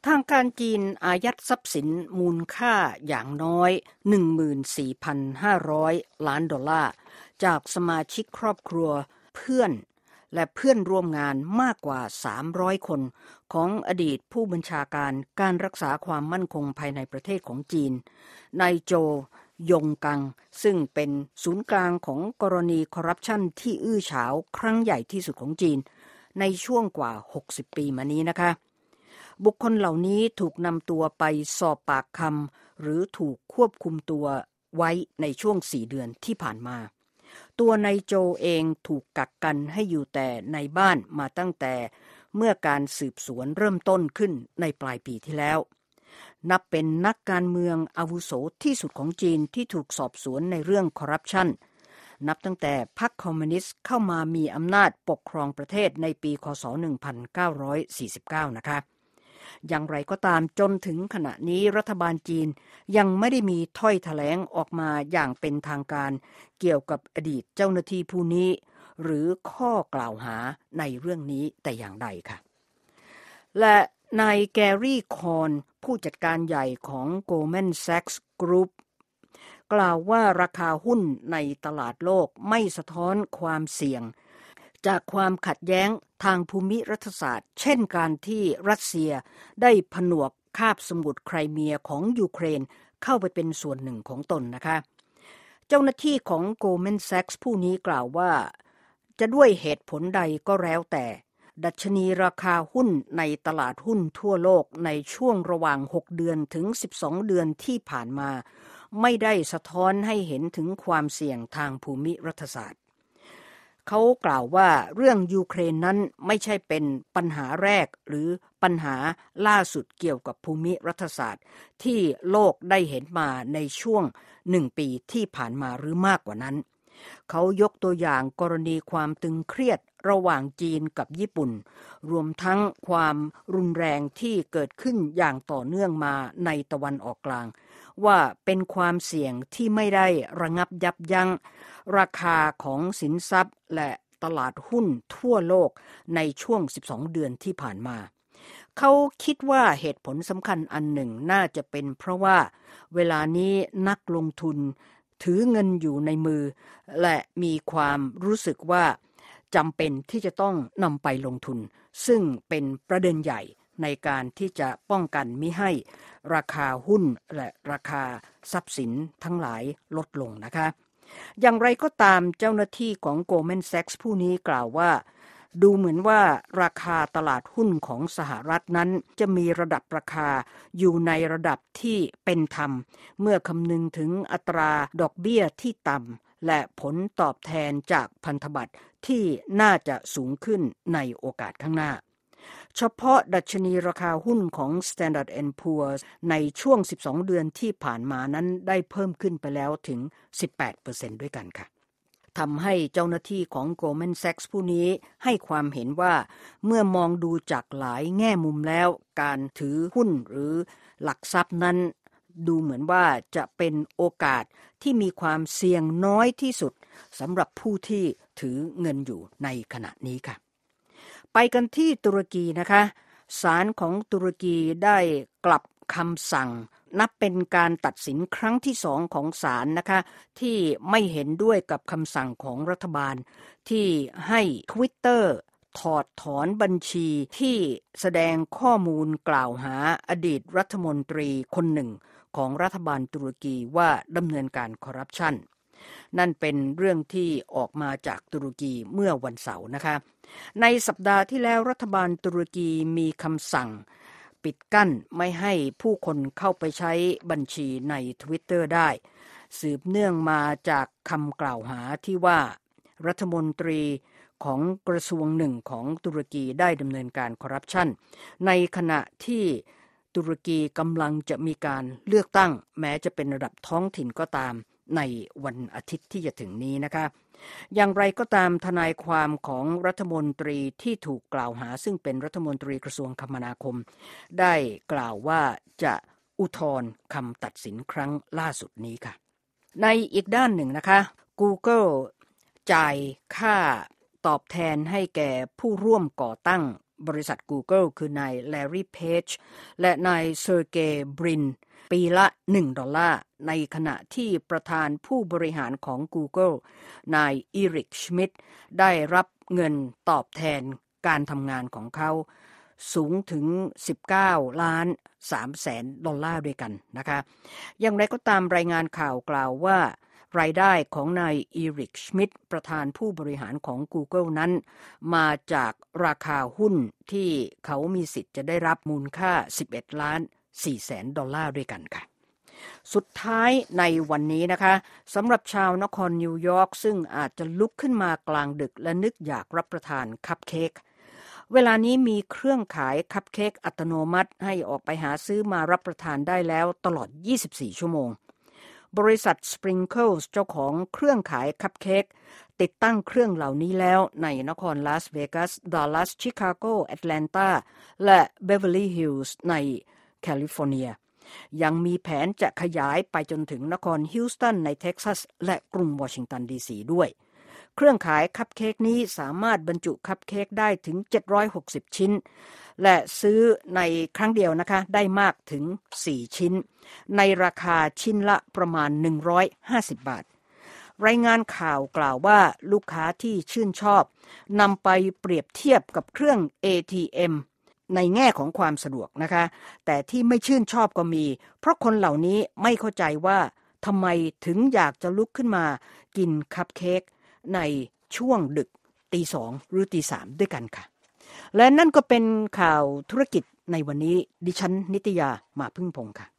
ทางการจีนอายัดทรัพย์สินมูลค่าอย่างน้อย 14,500 ล้านดอลลาร์จากสมาชิกครอบครัวเพื่อนและเพื่อนร่วมงานมากกว่า300คนของอดีตผู้บัญชาการการรักษาความมั่นคงภายในประเทศของจีนนายโจยงกังซึ่งเป็นศูนย์กลางของกรณีคอร์รัปชันที่อื้อฉาวครั้งใหญ่ที่สุดของจีนในช่วงกว่า60ปีมานี้นะคะบุคคลเหล่านี้ถูกนำตัวไปสอบปากคำหรือถูกควบคุมตัวไว้ในช่วง4 เดือนที่ผ่านมาตัวนายโจเองถูกกักกันให้อยู่แต่ในบ้านมาตั้งแต่เมื่อการสืบสวนเริ่มต้นขึ้นในปลายปีที่แล้วนับเป็นนักการเมืองอาวุโสที่สุดของจีนที่ถูกสอบสวนในเรื่องคอร์รัปชันนับตั้งแต่พรรคคอมมิวนิสต์เข้ามามีอำนาจปกครองประเทศในปีคศ1949นะคะอย่างไรก็ตามจนถึงขณะนี้รัฐบาลจีนยังไม่ได้มีถ้อยแถลงออกมาอย่างเป็นทางการเกี่ยวกับอดีตเจ้าหน้าที่ผู้นี้หรือข้อกล่าวหาในเรื่องนี้แต่อย่างใดค่ะและนายแกรี่คอนผู้จัดการใหญ่ของ Goldman Sachs Group กล่าวว่าราคาหุ้นในตลาดโลกไม่สะท้อนความเสี่ยงจากความขัดแย้งทางภูมิรัฐศาสตร์เช่นการที่รัสเซียได้ผนวกคาบสมุทรไครเมียของยูเครนเข้าไปเป็นส่วนหนึ่งของตนนะคะเจ้าหน้าที่ของ Goldman Sachs ผู้นี้กล่าวว่าจะด้วยเหตุผลใดก็แล้วแต่ดัชนีราคาหุ้นในตลาดหุ้นทั่วโลกในช่วงระหว่าง6 เดือนถึง12 เดือนที่ผ่านมาไม่ได้สะท้อนให้เห็นถึงความเสี่ยงทางภูมิรัฐศาสตร์เขากล่าวว่าเรื่องยูเครนนั้นไม่ใช่เป็นปัญหาแรกหรือปัญหาล่าสุดเกี่ยวกับภูมิรัฐศาสตร์ที่โลกได้เห็นมาในช่วง1 ปีที่ผ่านมาหรือมากกว่านั้นเขายกตัวอย่างกรณีความตึงเครียดระหว่างจีนกับญี่ปุ่นรวมทั้งความรุนแรงที่เกิดขึ้นอย่างต่อเนื่องมาในตะวันออกกลางว่าเป็นความเสี่ยงที่ไม่ได้ระงับยับยั้งราคาของสินทรัพย์และตลาดหุ้นทั่วโลกในช่วง12 เดือนที่ผ่านมาเขาคิดว่าเหตุผลสำคัญอันหนึ่งน่าจะเป็นเพราะว่าเวลานี้นักลงทุนถือเงินอยู่ในมือและมีความรู้สึกว่าจำเป็นที่จะต้องนำไปลงทุนซึ่งเป็นประเด็นใหญ่ในการที่จะป้องกันมิให้ราคาหุ้นและราคาทรัพย์สินทั้งหลายลดลงนะคะอย่างไรก็ตามเจ้าหน้าที่ของ Goldman Sachs ผู้นี้กล่าวว่าดูเหมือนว่าราคาตลาดหุ้นของสหรัฐนั้นจะมีระดับราคาอยู่ในระดับที่เป็นธรรมเมื่อคำนึงถึงอัตราดอกเบี้ยที่ต่ำและผลตอบแทนจากพันธบัตรที่น่าจะสูงขึ้นในโอกาสข้างหน้าเฉพาะดัชนีราคาหุ้นของ Standard & Poor's ในช่วง12 เดือนที่ผ่านมานั้นได้เพิ่มขึ้นไปแล้วถึง 18% ด้วยกันค่ะทำให้เจ้าหน้าที่ของ Goldman Sachs ผู้นี้ให้ความเห็นว่าเมื่อมองดูจากหลายแง่มุมแล้วการถือหุ้นหรือหลักทรัพย์นั้นดูเหมือนว่าจะเป็นโอกาสที่มีความเสี่ยงน้อยที่สุดสำหรับผู้ที่ถือเงินอยู่ในขณะนี้ค่ะไปกันที่ตุรกีนะคะศาลของตุรกีได้กลับคำสั่งนับเป็นการตัดสินครั้งที่2ของศาลนะคะที่ไม่เห็นด้วยกับคำสั่งของรัฐบาลที่ให้ Twitter ถอดถอนบัญชีที่แสดงข้อมูลกล่าวหาอดีตรัฐมนตรีคนหนึ่งของรัฐบาลตุรกีว่าดำเนินการคอร์รัปชันนั่นเป็นเรื่องที่ออกมาจากตุรกีเมื่อวันเสาร์นะคะในสัปดาห์ที่แล้วรัฐบาลตุรกีมีคำสั่งปิดกั้นไม่ให้ผู้คนเข้าไปใช้บัญชีใน Twitter ได้สืบเนื่องมาจากคำกล่าวหาที่ว่ารัฐมนตรีของกระทรวงหนึ่งของตุรกีได้ดำเนินการคอร์รัปชันในขณะที่ตุรกีกำลังจะมีการเลือกตั้งแม้จะเป็นระดับท้องถิ่นก็ตามในวันอาทิตย์ที่จะถึงนี้นะคะอย่างไรก็ตามทนายความของรัฐมนตรีที่ถูกกล่าวหาซึ่งเป็นรัฐมนตรีกระทรวงคมนาคมได้กล่าวว่าจะอุทธรณ์คำตัดสินครั้งล่าสุดนี้ค่ะในอีกด้านหนึ่งนะคะ Google จ่ายค่าตอบแทนให้แก่ผู้ร่วมก่อตั้งบริษัท Google คือนายแลร์รี่เพจและนายเซอร์เกย์บรินปีละ$1ในขณะที่ประธานผู้บริหารของ Google นายอีริก ชมิดได้รับเงินตอบแทนการทำงานของเขาสูงถึง$19.3 แสนด้วยกันนะคะอย่างไรก็ตามรายงานข่าวกล่าวว่ารายได้ของนายอีริก ชมิดประธานผู้บริหารของ Google นั้นมาจากราคาหุ้นที่เขามีสิทธิ์จะได้รับมูลค่า$11.4 แสนด้วยกันค่ะสุดท้ายในวันนี้นะคะสำหรับชาวนครนิวยอร์กซึ่งอาจจะลุกขึ้นมากลางดึกและนึกอยากรับประทานคัพเค้กเวลานี้มีเครื่องขายคัพเค้กอัตโนมัติให้ออกไปหาซื้อมารับประทานได้แล้วตลอด24ชั่วโมงบริษัท Sprinkles เจ้าของเครื่องขายคัพเค้กติดตั้งเครื่องเหล่านี้แล้วในนครลาสเวกัส ดัลลัส ชิคาโก แอตแลนตาและเบเวอร์ลีย์ฮิลส์ในแคลิฟอร์เนียยังมีแผนจะขยายไปจนถึงนครฮิวสตันในเท็กซัสและกรุงวอชิงตันดีซีด้วยเครื่องขายคัพเค้กนี้สามารถบรรจุคัพเค้กได้ถึง760ชิ้นและซื้อในครั้งเดียวนะคะได้มากถึง4ชิ้นในราคาชิ้นละประมาณ$150รายงานข่าวกล่าวว่าลูกค้าที่ชื่นชอบนำไปเปรียบเทียบกับเครื่อง ATM ในแง่ของความสะดวกนะคะแต่ที่ไม่ชื่นชอบก็มีเพราะคนเหล่านี้ไม่เข้าใจว่าทำไมถึงอยากจะลุกขึ้นมากินคัพเค้กในช่วงดึกตีสองหรือตีสามด้วยกันค่ะและนั่นก็เป็นข่าวธุรกิจในวันนี้ดิฉันนิตยามาพึ่งพงษ์ค่ะ